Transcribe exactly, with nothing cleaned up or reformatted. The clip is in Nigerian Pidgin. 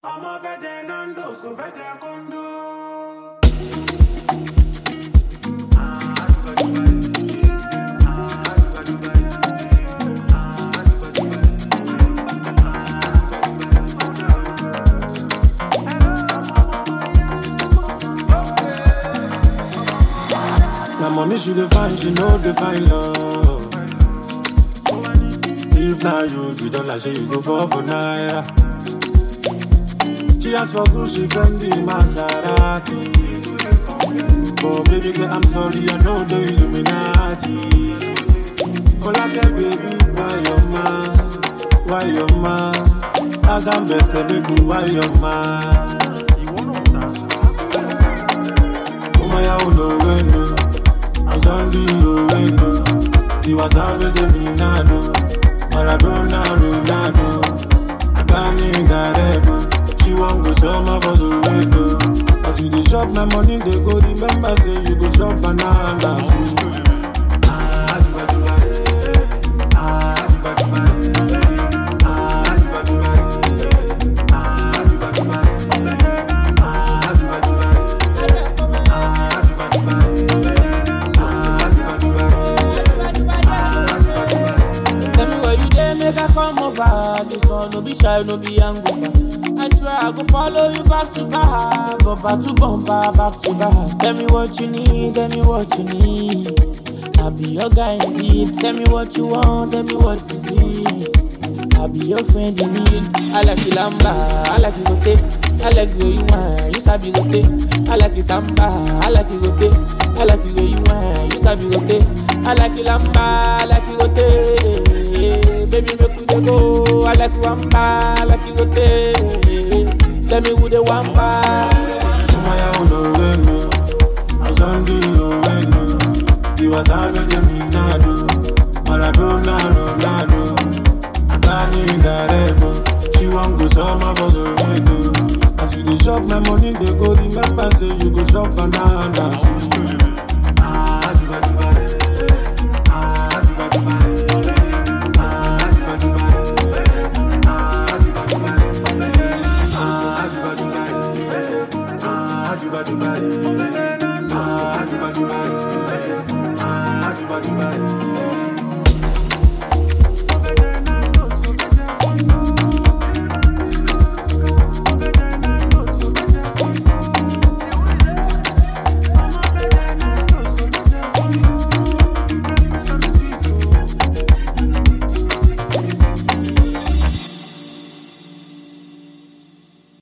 Ama vede nandos, go vede kondo. My money she dey find, she know dey find love. If now you, you don't like, you go for for naira. She asked for Gucci, Fendi, Maserati. Oh baby girl, I'm sorry, I know the Illuminati. Oh like a baby, why your man? Why your man? As I'm better, baby, why your man? Oh my, I don't know when no. I'm sorry, you when no. He was already Minado. Maradona, Ronaldo. I got me in that. She won't go summer for the window. As you dey shop, my money they go. Remember say you go shop banana. Tell me where you dey, make I come over. This one no be shy, no be hangover. I swear I go follow you back to back, bumper to bumper, back to back. Tell me what you need, tell me what you need. I'll be your guy indeed. Tell me what you want, tell me what is it. I'll be your friend in need. I like the lamba, I like the rotate. I like the way you want, you sabi rotate. I like the samba, I like the rotate. I like the way you want, you sabi rotate. I like the lamba, I like the rotate. Baby, make we dey go. I like the wamba, I like the rotate. Tell me who the wamba. Oh my, I don't know when no. I'm sorry, you when no. He was already Minado. Maradona, Ronaldo. I got me in that. She won't go summer for the window. As you dey shop, my money they go. Remember say you go shop banana.